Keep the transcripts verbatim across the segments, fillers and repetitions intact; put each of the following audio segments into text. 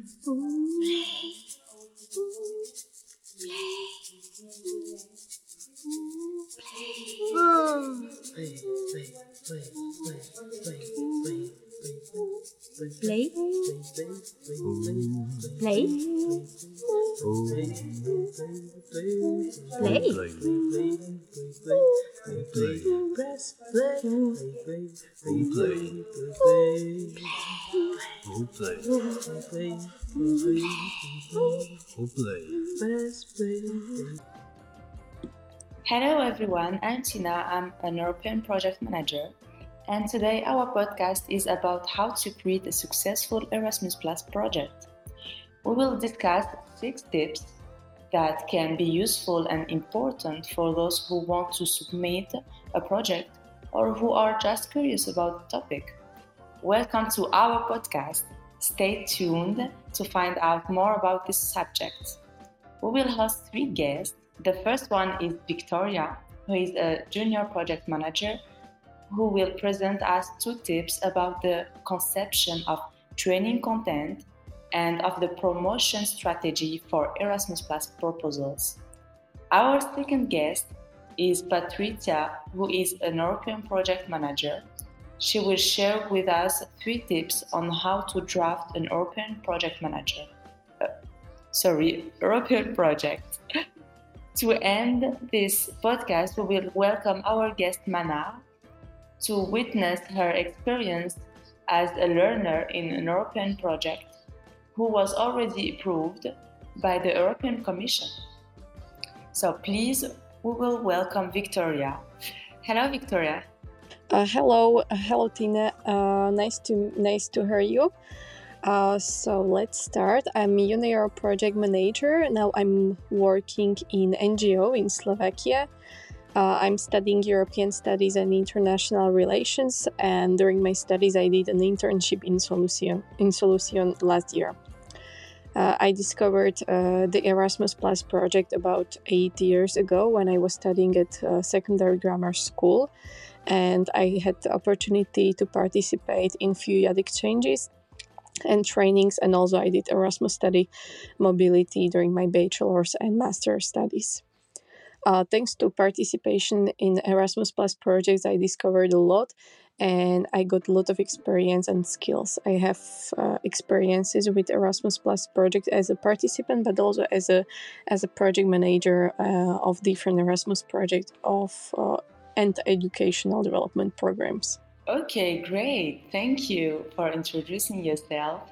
Play. Play. Play. Press play. Play. Play. Play. Press play. Hello everyone, I'm Tina, I'm an European project manager, and today our podcast is about how to create a successful Erasmus Plus project. We will discuss six tips that can be useful and important for those who want to submit a project or who are just curious about the topic. Welcome to our podcast. Stay tuned to find out more about this subject. We will host three guests. The first one is Victoria, who is a junior project manager, who will present us two tips about the conception of training content and of the promotion strategy for Erasmus Plus proposals. Our second guest is Patricia, who is an European project manager. She will share with us three tips on how to draft an European project manager. Uh, sorry, European project. To end this podcast, we will welcome our guest Mana to witness her experience as a learner in an European project who was already approved by the European Commission. So please, we will welcome Victoria. Hello, Victoria. Uh, hello, uh, hello, Tina. Uh, nice to nice to hear you. Uh, so let's start. I'm a junior project manager. Now I'm working in N G O in Slovakia. Uh, I'm studying European Studies and International Relations, and during my studies I did an internship in Solution, in Solution last year. Uh, I discovered uh, the Erasmus Plus project about eight years ago when I was studying at uh, secondary grammar school, and I had the opportunity to participate in few Y A D exchanges and trainings, and also I did Erasmus study mobility during my bachelor's and master's studies. Uh, thanks to participation in Erasmus Plus projects, I discovered a lot and I got a lot of experience and skills. I have uh, experiences with Erasmus Plus project as a participant, but also as a as a project manager uh, of different Erasmus projects of uh, and educational development programs. Okay, great. Thank you for introducing yourself.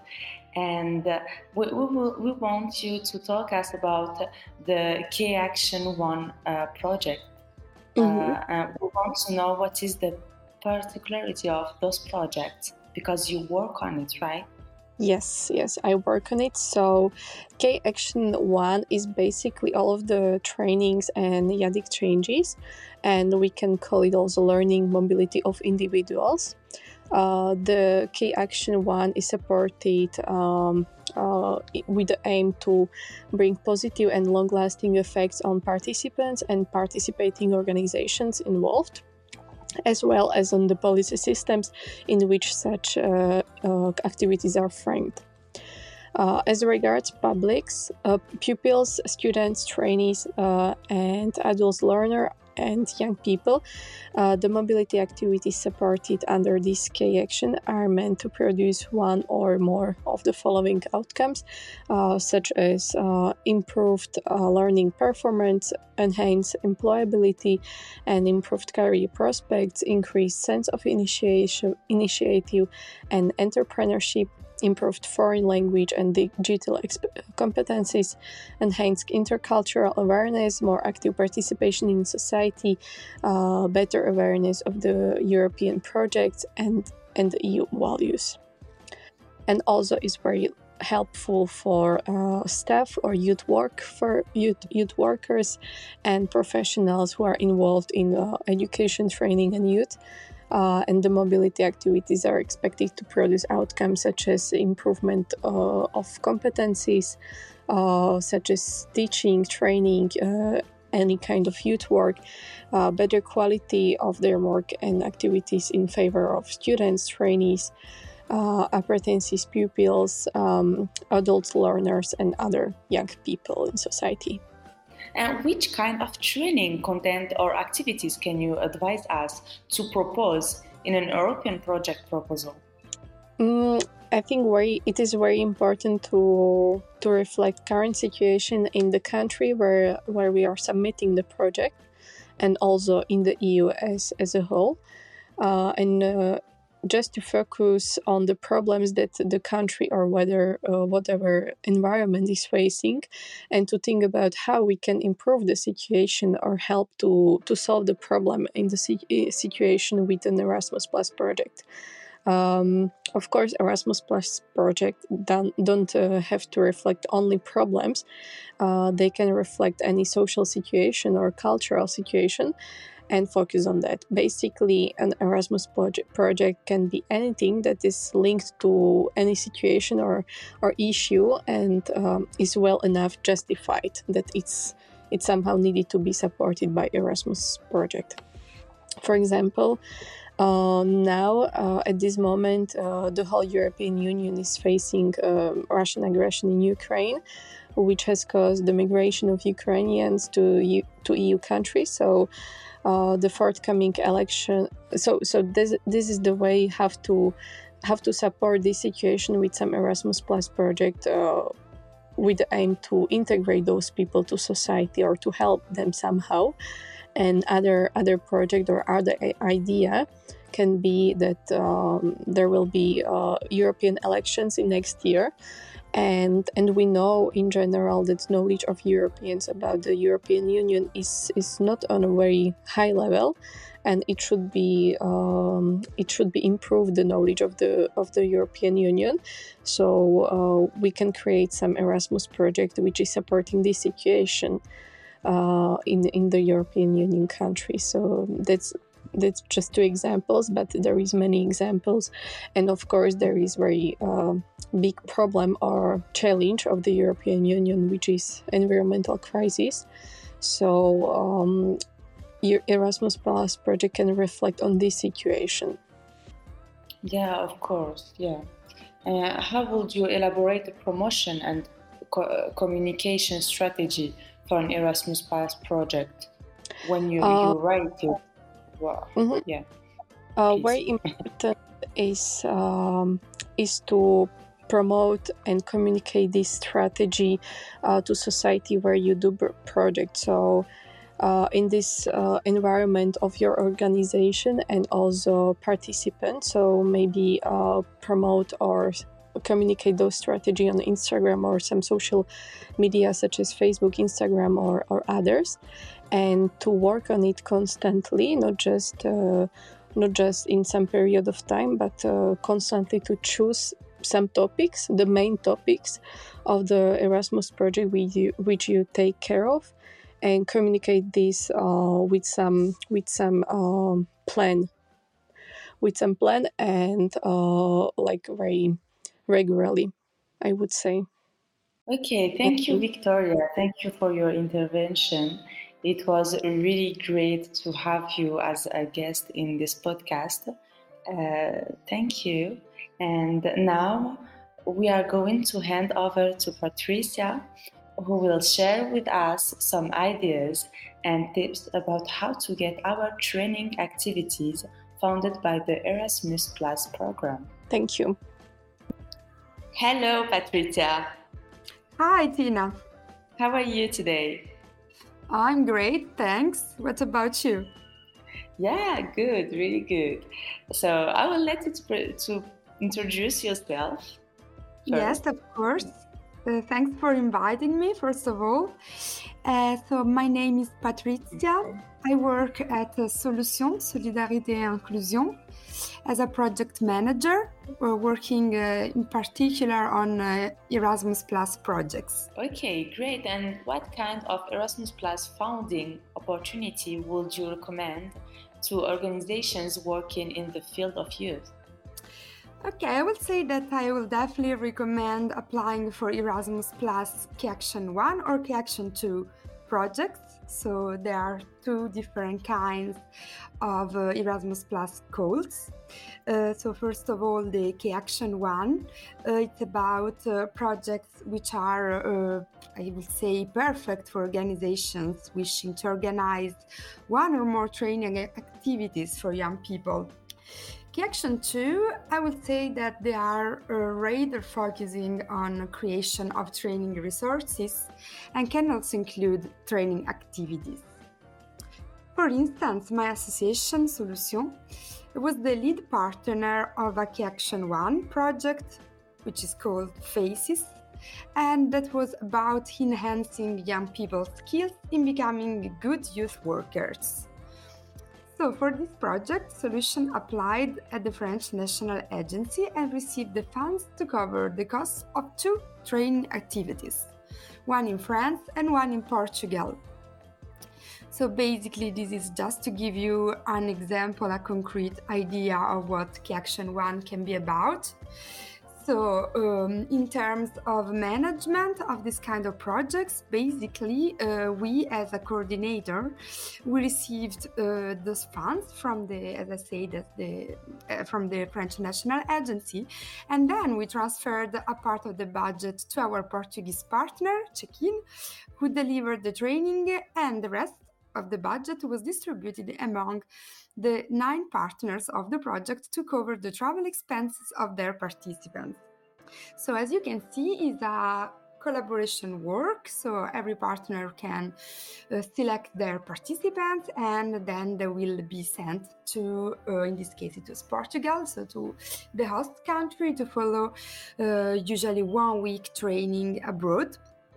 And uh, we, we, will, we want you to talk us about the K Action One uh, project. Mm-hmm. Uh, uh, we want to know what is the particularity of those projects, because you work on it, right? Yes, yes, I work on it. So K Action One is basically all of the trainings and Y A D exchanges, and we can call it also learning mobility of individuals. Uh, the K Action One is supported um, uh, with the aim to bring positive and long-lasting effects on participants and participating organizations involved, as well as on the policy systems in which such uh, uh, activities are framed. Uh, as regards publics, uh, pupils, students, trainees, uh, and adult learners and young people, uh, the mobility activities supported under this K Action are meant to produce one or more of the following outcomes, uh, such as uh, improved uh, learning performance, enhanced employability, and improved career prospects, increased sense of initiation, initiative and entrepreneurship, improved foreign language and digital exp- competencies, enhanced intercultural awareness, more active participation in society, uh, better awareness of the European projects and, and the E U values. And also is very helpful for uh, staff or youth work for youth, youth workers and professionals who are involved in uh, education, training and youth. Uh, and the mobility activities are expected to produce outcomes such as improvement uh, of competencies, uh, such as teaching, training, uh, any kind of youth work, uh, better quality of their work and activities in favor of students, trainees, uh, apprentices, pupils, um, adult learners, and other young people in society. And which kind of training, content, or activities can you advise us to propose in an European project proposal? Mm, I think very, it is very important to to reflect current situation in the country where where we are submitting the project, and also in the E U as as a whole, uh, and uh, just to focus on the problems that the country or whether uh, whatever environment is facing, and to think about how we can improve the situation or help to to solve the problem in the si- situation with an Erasmus Plus project. Um, of course, Erasmus Plus project don't, don't uh, have to reflect only problems. Uh, they can reflect any social situation or cultural situation and focus on that. Basically, an Erasmus project, project can be anything that is linked to any situation or, or issue and um, is well enough justified that it's it's somehow needed to be supported by Erasmus project. For example, uh, now, uh, at this moment, uh, the whole European Union is facing um, Russian aggression in Ukraine, which has caused the migration of Ukrainians to U- to E U countries. So, uh, the forthcoming election. So, so this this is the way have to have to support this situation with some Erasmus Plus project. Uh, with the aim to integrate those people to society or to help them somehow. And other other project or other idea can be that um, there will be uh, European elections in next year, and and we know in general that knowledge of Europeans about the European Union is is not on a very high level, and it should be um, it should be improved, the knowledge of the of the European Union. So uh, we can create some Erasmus project which is supporting this situation uh, in in the European Union countries. So that's that's just two examples, but there is many examples, and of course there is very uh, big problem or challenge of the European Union, which is environmental crisis. So um, Erasmus Plus project can reflect on this situation. Yeah, of course. Yeah. Uh, how would you elaborate the promotion and co- communication strategy for an Erasmus Plus project when you, uh, you write it? Wow. Mm-hmm. Yeah. Uh, very important is um, is to promote and communicate this strategy uh, to society where you do projects. So uh, in this uh, environment of your organization and also participants. So maybe uh, promote or communicate those strategy on Instagram or some social media such as Facebook, Instagram, or, or others, and to work on it constantly, not just uh, not just in some period of time, but uh, constantly to choose some topics, the main topics of the Erasmus project which you, which you take care of, and communicate this uh, with some with some um, plan, with some plan and uh, like very regularly, I would say. Okay, thank you, Victoria. Thank you for your intervention. It was really great to have you as a guest in this podcast. Uh, thank you. And now we are going to hand over to Patricia, who will share with us some ideas and tips about how to get our training activities funded by the Erasmus Plus program. Thank you. Hello, Patricia. Hi, Tina. How are you today? I'm great, thanks. What about you? Yeah, good, really good. So I will let you to, to introduce yourself. First. Yes, of course. Uh, thanks for inviting me, first of all. Uh, so my name is Patricia. I work at uh, Solution, Solidarité et Inclusion, as a project manager, uh, working uh, in particular on uh, Erasmus Plus projects. Okay, great. And what kind of Erasmus Plus funding opportunity would you recommend to organizations working in the field of youth? Okay, I would say that I will definitely recommend applying for Erasmus Plus Key Action one or Key Action two projects. So there are two different kinds of uh, Erasmus Plus calls. Uh, so first of all, the K Action one, uh, it's about uh, projects which are, uh, I would say, perfect for organizations wishing to organize one or more training activities for young people. K Action two, I would say that they are uh, rather focusing on creation of training resources and can also include training activities. For instance, my association, Solution, was the lead partner of a K Action one project, which is called FACES, and that was about enhancing young people's skills in becoming good youth workers. So for this project, Solution applied at the French National Agency and received the funds to cover the costs of two training activities, one in France and one in Portugal. So basically, this is just to give you an example, a concrete idea of what K Action one can be about. So um, in terms of management of this kind of projects, basically uh, we as a coordinator, we received uh, those funds from the, as I said, the, uh, from the French National Agency, and then we transferred a part of the budget to our Portuguese partner, Check-in, who delivered the training, and the rest of the budget was distributed among the nine partners of the project to cover the travel expenses of their participants. So as you can see, it's a collaboration work, so every partner can uh, select their participants and then they will be sent to, uh, in this case it was Portugal, so to the host country to follow uh, usually one week training abroad.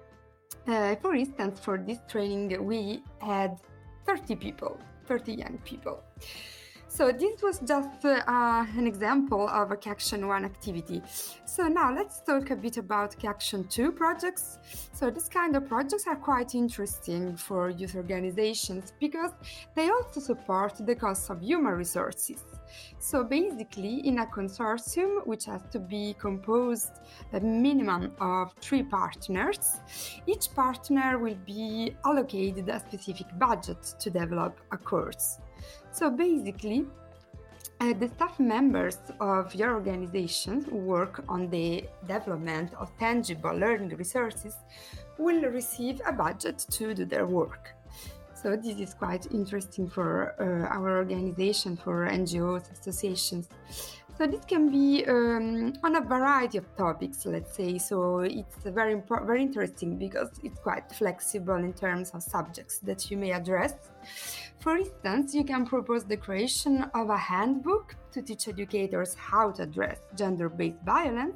Uh, for instance, for this training we had thirty people, thirty young people. So this was just uh, an example of a K Action one activity. So now let's talk a bit about K Action two projects. So this kind of projects are quite interesting for youth organizations because they also support the cost of human resources. So basically, in a consortium, which has to be composed a minimum of three partners, each partner will be allocated a specific budget to develop a course. So basically, uh, the staff members of your organization who work on the development of tangible learning resources will receive a budget to do their work. So this is quite interesting for uh, our organization, for N G Os, associations. So this can be um, on a variety of topics, let's say. So it's very important, very interesting because it's quite flexible in terms of subjects that you may address. For instance, you can propose the creation of a handbook to teach educators how to address gender-based violence,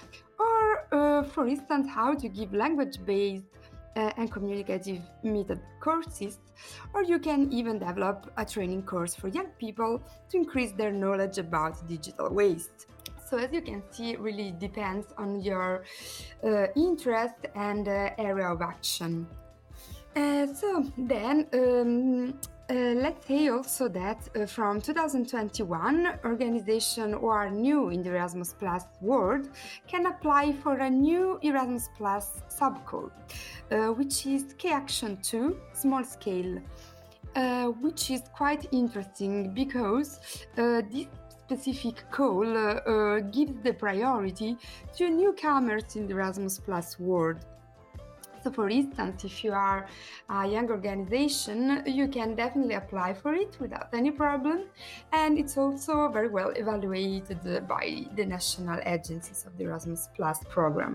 or, uh, for instance, how to give language-based uh, and communicative method courses, or you can even develop a training course for young people to increase their knowledge about digital waste. So as you can see, it really depends on your uh, interest and uh, area of action. Uh, so then, um, uh, let's say also that uh, from two thousand twenty-one, organizations who are new in the Erasmus Plus world can apply for a new Erasmus Plus subcall, uh, which is K Action two Small Scale, uh, which is quite interesting because uh, this specific call uh, uh, gives the priority to newcomers in the Erasmus Plus world. So for instance, if you are a young organization, you can definitely apply for it without any problem. And it's also very well evaluated by the national agencies of the Erasmus Plus program.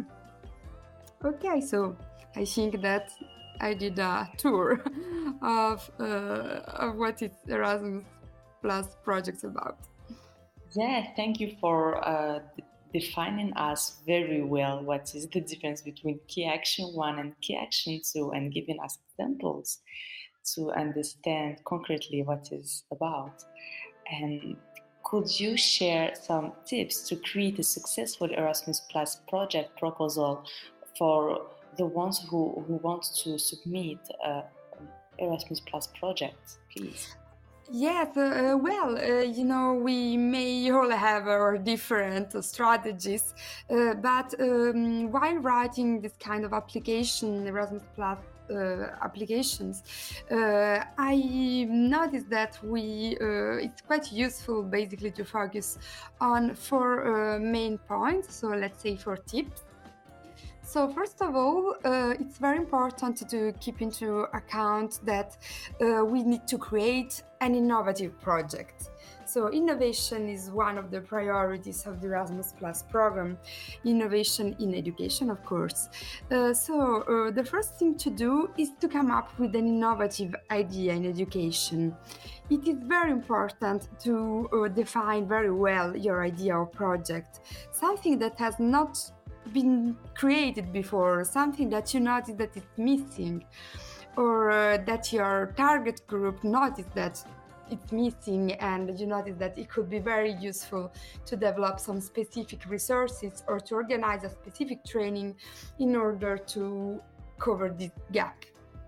Okay, so I think that I did a tour of, uh, of what is Erasmus Plus projects about. Yeah, thank you for uh, defining us very well what is the difference between K Action one and K Action two and giving us examples to understand concretely what it's about. And could you share some tips to create a successful Erasmus Plus project proposal for the ones who, who want to submit uh, Erasmus Plus project, please? Yes, uh, well, uh, you know, we may all have our different uh, strategies, uh, but um, while writing this kind of application, Erasmus Plus uh, applications, uh, I noticed that we uh, it's quite useful basically to focus on four uh, main points. So let's say four tips. So first of all, uh, it's very important to keep into account that uh, we need to create an innovative project. So innovation is one of the priorities of the Erasmus Plus program, innovation in education, of course. Uh, so uh, the first thing to do is to come up with an innovative idea in education. It is very important to uh, define very well your idea or project, something that has not been created before, something that you notice that it's missing, or uh, that your target group noticed that it's missing, and you notice that it could be very useful to develop some specific resources or to organize a specific training in order to cover this gap.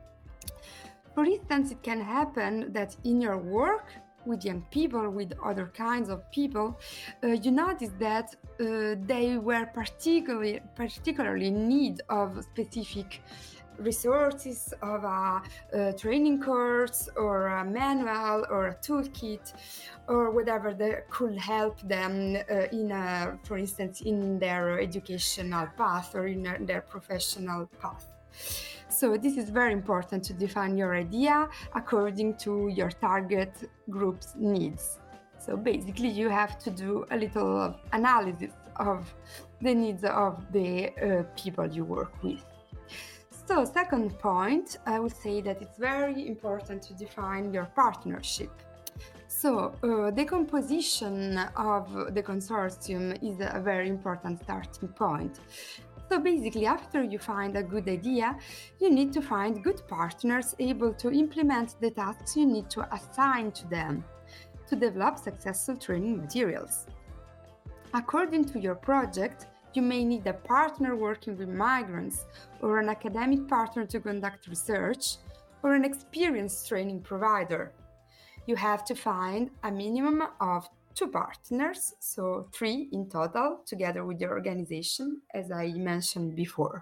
For instance, it can happen that in your work with young people, with other kinds of people, uh, you notice that uh, they were particularly, particularly in need of specific resources, of a, a training course or a manual or a toolkit or whatever that could help them uh, in a, for instance, in their educational path or in their professional path. So this is very important to define your idea according to your target group's needs. So basically you have to do a little analysis of the needs of the uh, people you work with. So second point, I would say that it's very important to define your partnership. So uh, the composition of the consortium is a very important starting point. So basically, after you find a good idea, you need to find good partners able to implement the tasks you need to assign to them to develop successful training materials. According to your project, you may need a partner working with migrants, or an academic partner to conduct research, or an experienced training provider. You have to find a minimum of two partners, so three in total, together with your organization, as I mentioned before.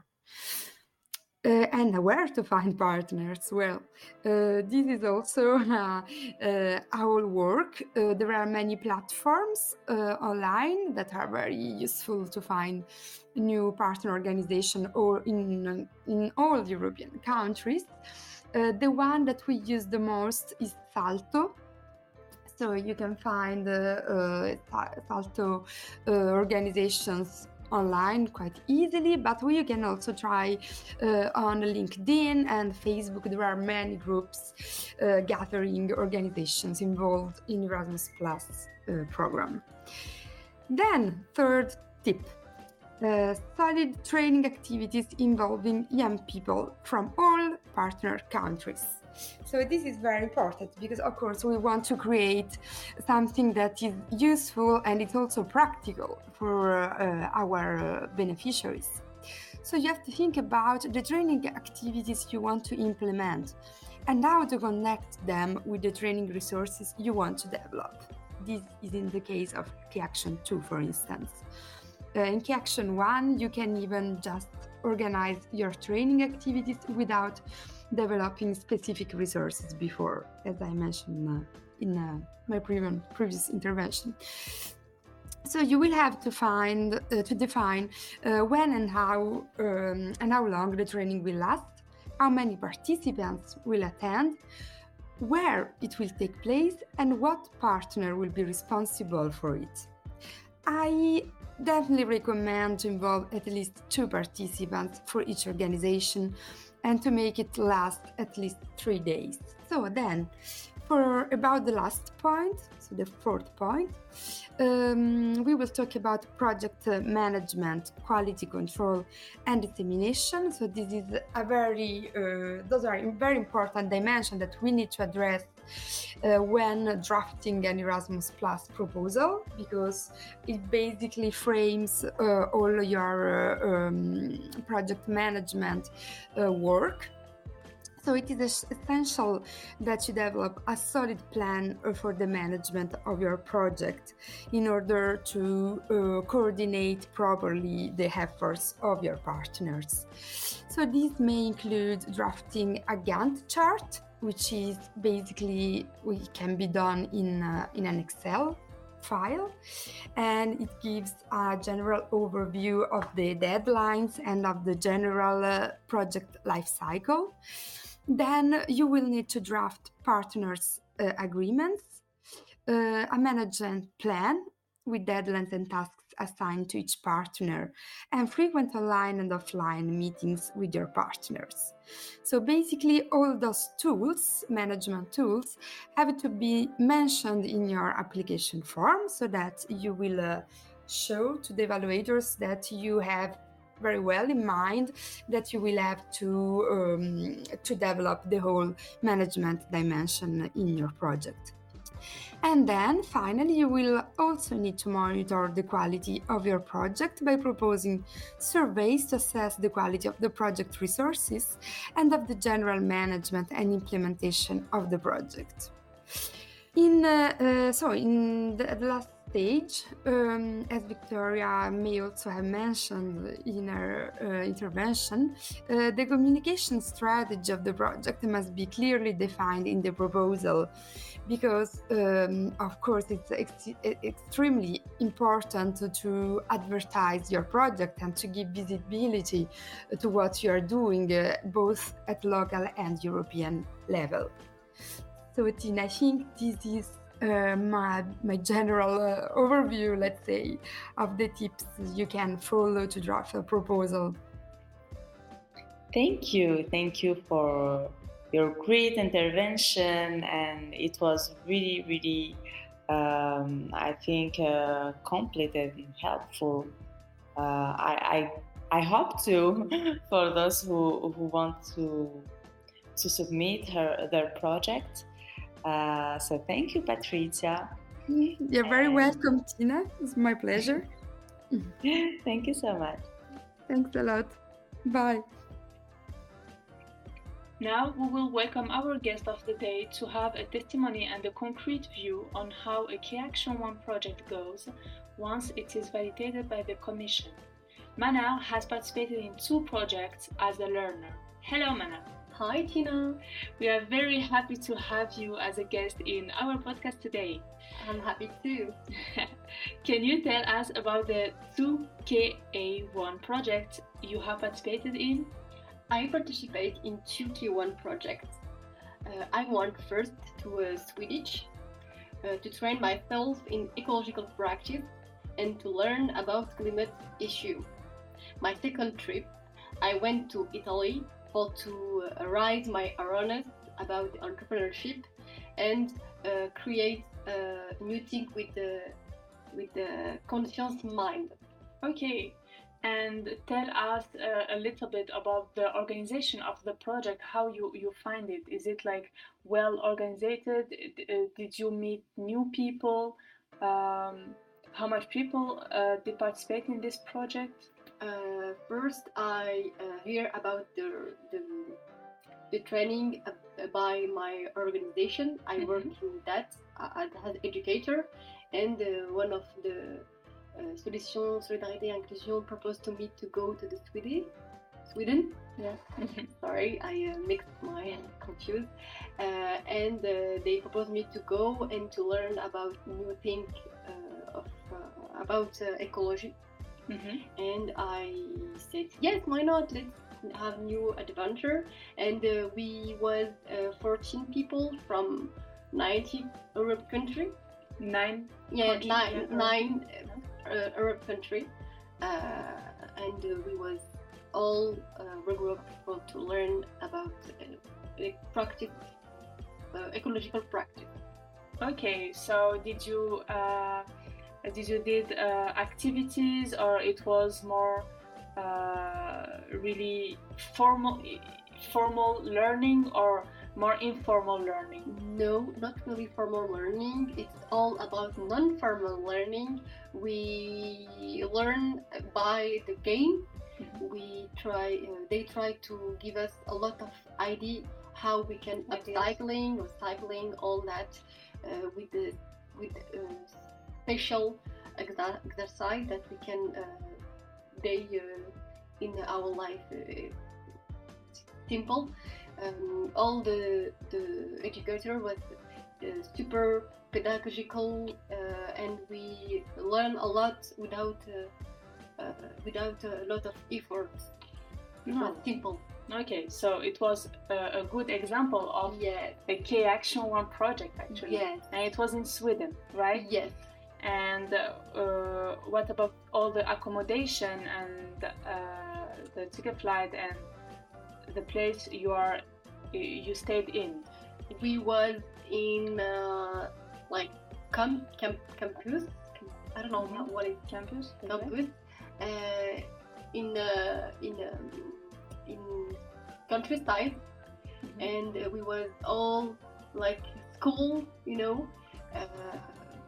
Uh, and where to find partners? Well, uh, this is also uh, uh, our work. Uh, there are many platforms uh, online that are very useful to find new partner organization or in, in all European countries. Uh, the one that we use the most is Salto. So you can find uh, uh, Salto uh, organizations online quite easily, but you can also try uh, on LinkedIn and Facebook. There are many groups uh, gathering organizations involved in Erasmus Plus uh, program. Then, third tip, uh, solid training activities involving young people from all partner countries. So this is very important because, of course, we want to create something that is useful and it's also practical for uh, our uh, beneficiaries. So you have to think about the training activities you want to implement and how to connect them with the training resources you want to develop. This is in the case of Key Action two, for instance. Uh, in Key Action one, you can even just organize your training activities without developing specific resources before, as I mentioned uh, in uh, my previous previous intervention. So you will have to find uh, to define uh, when and how um, and how long the training will last, how many participants will attend, where it will take place, and what partner will be responsible for it. I definitely recommend to involve at least two participants for each organization and to make it last at least three days. So then, for about the last point, so the fourth point, um, we will talk about project management, quality control, and dissemination. So this is a very, uh, those are very important dimensions that we need to address uh, when drafting an Erasmus Plus proposal, because it basically frames uh, all your uh, um, project management uh, work. So it is essential that you develop a solid plan for the management of your project in order to uh, coordinate properly the efforts of your partners. So this may include drafting a Gantt chart, which is basically it can be done in uh, in an Excel file, and it gives a general overview of the deadlines and of the general uh, project life cycle. Then you will need to draft partners uh, agreements, uh, a management plan with deadlines and tasks assigned to each partner, and frequent online and offline meetings with your partners. So basically all those tools, management tools, have to be mentioned in your application form so that you will uh, show to the evaluators that you have very well in mind that you will have to um, to develop the whole management dimension in your project. And then finally, you will also need to monitor the quality of your project by proposing surveys to assess the quality of the project resources and of the general management and implementation of the project. In uh, uh, so in the, the last stage, um, as Victoria may also have mentioned in her uh, intervention, uh, the communication strategy of the project must be clearly defined in the proposal, because um, of course it's ex- extremely important to advertise your project and to give visibility to what you are doing, uh, both at local and European level. So Tina, I think this is uh, my, my general uh, overview, let's say, of the tips you can follow to draft a proposal. Thank you. Thank you for your great intervention, and it was really, really, um, I think, uh, complete and helpful. Uh, I, I, I hope to for those who, who want to to submit her their project. Uh, so thank you, Patrizia. You're very and... welcome, Tina. It's my pleasure. Thank you so much. Thanks a lot. Bye. Now we will welcome our guest of the day to have a testimony and a concrete view on how a Key Action one project goes once it is validated by the Commission. Mana has participated in two projects as a learner. Hello, Mana. Hi, Tina. We are very happy to have you as a guest in our podcast today. I'm happy too. Can you tell us about the two K A one projects you have participated in? I participate in two K one projects. Uh, I went first to uh, Swedish uh, to train myself in ecological practice and to learn about climate issue. My second trip, I went to Italy for to uh, raise my awareness about entrepreneurship and uh, create a new thing with the with the conscious mind. Okay. And tell us uh, a little bit about the organization of the project, how you, you find it. Is it like well organized? Uh, did you meet new people? Um, how much people uh, did participate in this project? Uh, first, I uh, hear about the, the, the training uh, by my organization. I mm-hmm. work in that uh, as an educator, and uh, one of the Uh, Solution, Solidarité, Inclusion proposed to me to go to the Sweden. Sweden? Yeah. Sorry, I uh, mixed my confused. Uh, and uh, they proposed me to go and to learn about new thing uh, of uh, about uh, ecology. Mm-hmm. And I said yes, why not? Let's have new adventure. And uh, we was uh, fourteen people from ninety Europe country. Nine. Yeah, country, nine, yeah. nine. Uh, Arab country, uh, and uh, we was all uh, regrouped for to learn about uh, practice, uh, ecological practice. Okay, so did you uh, did you did uh, activities, or it was more uh, really formal formal learning, or more informal learning? No, not really formal learning. It's all about non-formal learning. We learn by the game. Mm-hmm. We try. Uh, they try to give us a lot of idea how we can Ideas. upcycling, recycling, all that uh, with the with uh, special exa- exercise that we can uh, day uh, in our life uh, simple. Um, all the the educator was uh, super pedagogical, uh, and we learn a lot without uh, uh, without a lot of effort. It No. was simple. Okay, so it was a, a good example of Yes. a K Action One project actually. Yes. And it was in Sweden, right? Yes. And uh, uh, what about all the accommodation and uh, the ticket flight and the place you are you stayed in? We was in uh, like camp, camp campus. I don't know Mhm. how, what is Campus? campus. Uh, in uh, in um, in countryside, Mhm. and uh, we was all like school, you know, uh,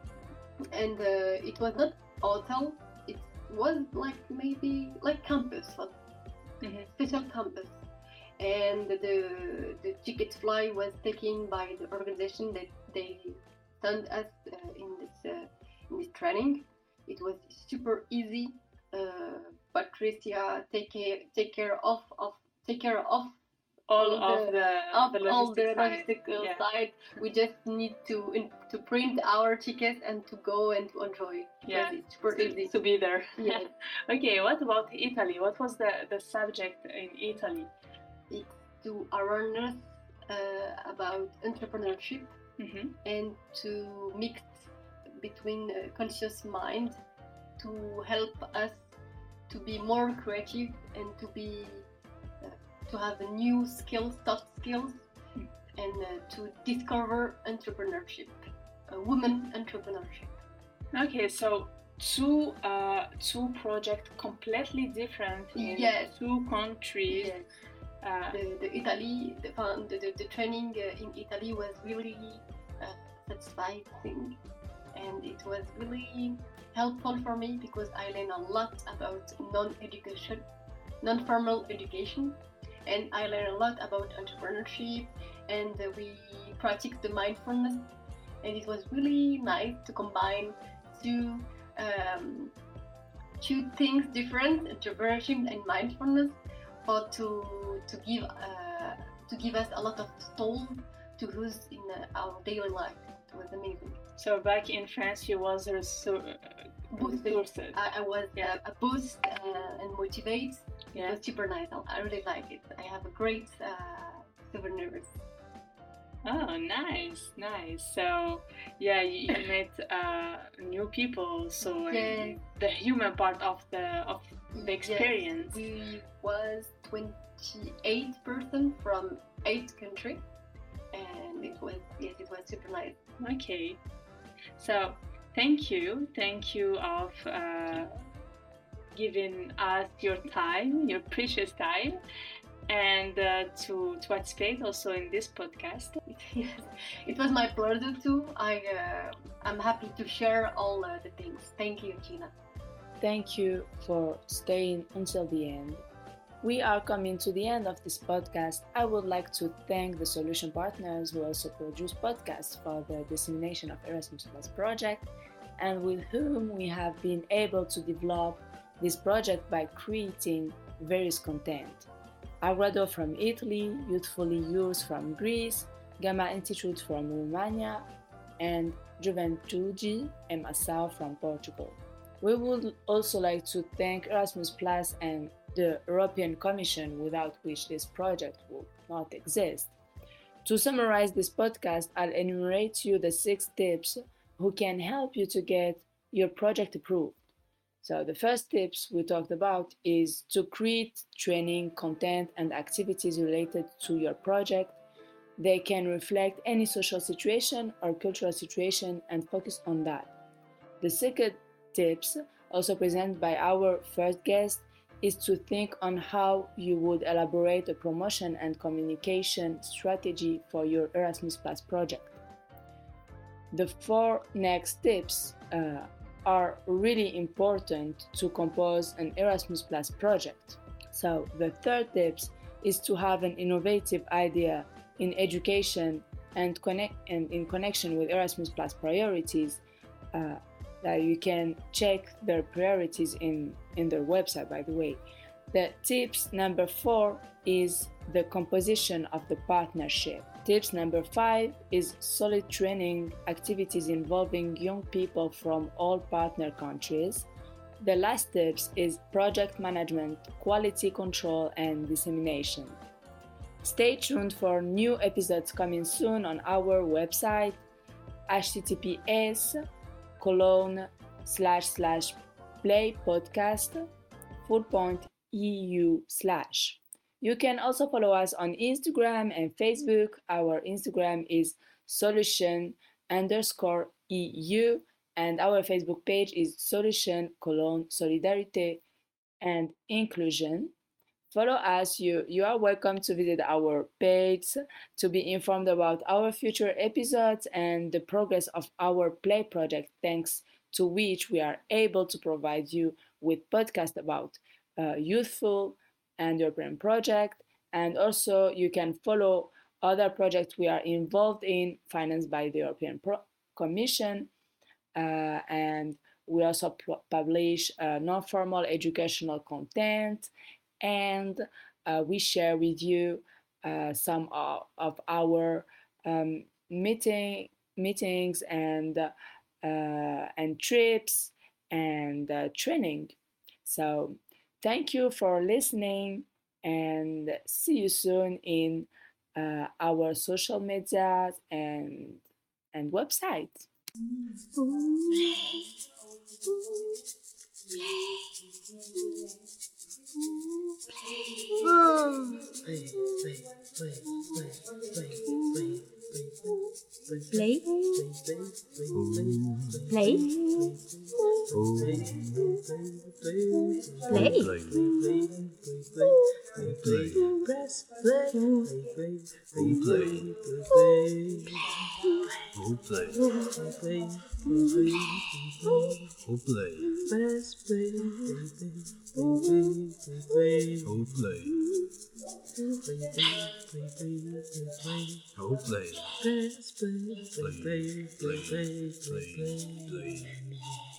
and uh, it was not hotel. It was like maybe like campus, like Mhm. special campus, and the the ticket fly was taken by the organization that they sent us uh, in this uh, in this training. It was super easy. Uh, Patricia take care take care of of take care of All all of the- the, of the all the logistic side. logistical Yeah. side. We just need to in, to print our tickets and to go and to enjoy. Yeah, Because it's super to, easy. to be there. Yes. Okay, what about Italy? What was the, the subject in Italy? It's to awareness uh, about entrepreneurship Mm-hmm. and to mix between uh, conscious mind to help us to be more creative and to be uh, to have a new skills, soft skills, Mm. and uh, to discover entrepreneurship, uh, women entrepreneurship. Okay, so two uh, two projects completely different in Yes. two countries. Yes. Uh, The, the Italy, the, fun- the, the, the training uh, in Italy was really uh, satisfying, and it was really helpful for me because I learned a lot about non-education, non-formal education, and I learned a lot about entrepreneurship, and uh, we practiced the mindfulness, and it was really nice to combine two um, two things different, entrepreneurship and mindfulness, for to to give uh, to give us a lot of tools to use in uh, our daily life. It was amazing. so back in France, you was resou- Boosted. resourced. I, I was Yeah. uh, a boost uh, and motivate. It Yeah. was super nice. I, I really like it. I have a great uh, souvenirs. Oh, nice, nice. So, yeah, you, you met uh, new people. So uh, Yes. the human part of the of the experience. Yes, we was twenty-eight person from eight countries, and it was yes, it was super nice. Okay. So, thank you, thank you of uh, giving us your time, your precious time, and uh, to to participate also in this podcast. Yes, it was my pleasure too. I uh, I'm happy to share all uh, the things. Thank you, Gina. Thank you for staying until the end. We are coming to the end of this podcast. I would like to thank the solution partners who also produce podcasts for the dissemination of Erasmus Plus project, and with whom we have been able to develop this project by creating various content. Agrado from Italy, Youthfully Youth from Greece, Gamma Institute from Romania, and Juventude and Massao from Portugal. We would also like to thank Erasmus Plus and the European Commission, without which this project would not exist. To summarize this podcast, I'll enumerate to you the six tips who can help you to get your project approved. So the first tips we talked about is to create training, content, and activities related to your project. They can reflect any social situation or cultural situation and focus on that. The second tips, also presented by our first guest, is to think on how you would elaborate a promotion and communication strategy for your Erasmus Plus project. The four next tips uh, are really important to compose an Erasmus Plus project. So the third tips is to have an innovative idea in education and connect and in connection with Erasmus Plus priorities, uh, that you can check their priorities in, in their website, by the way. The tips number four is the composition of the partnership. Tips number five is solid training activities involving young people from all partner countries. The last tips is project management, quality control, and dissemination. Stay tuned for new episodes coming soon on our website, https colon slash slash play podcast full point eu slash. You can also follow us on Instagram and Facebook. Our Instagram is solution underscore eu, and our Facebook page is solution colon solidarité and inclusion. Follow us. You, you are welcome to visit our page to be informed about our future episodes and the progress of our Play project, thanks to which we are able to provide you with podcasts about uh, youthful and European project. And also you can follow other projects we are involved in, financed by the European Pro- Commission. Uh, and we also p- publish uh, non-formal educational content, and uh, we share with you uh, some of, of our um, meeting meetings and uh, and trips and uh, training. So thank you for listening, and see you soon in uh, our social media and and website. Play, play, play, play, play, play, Play, play, play, play, play. play, press play, play, play, play, play, play, play, press play, play, play, play. Oh, play. Press play, play, play, play, play, play, play.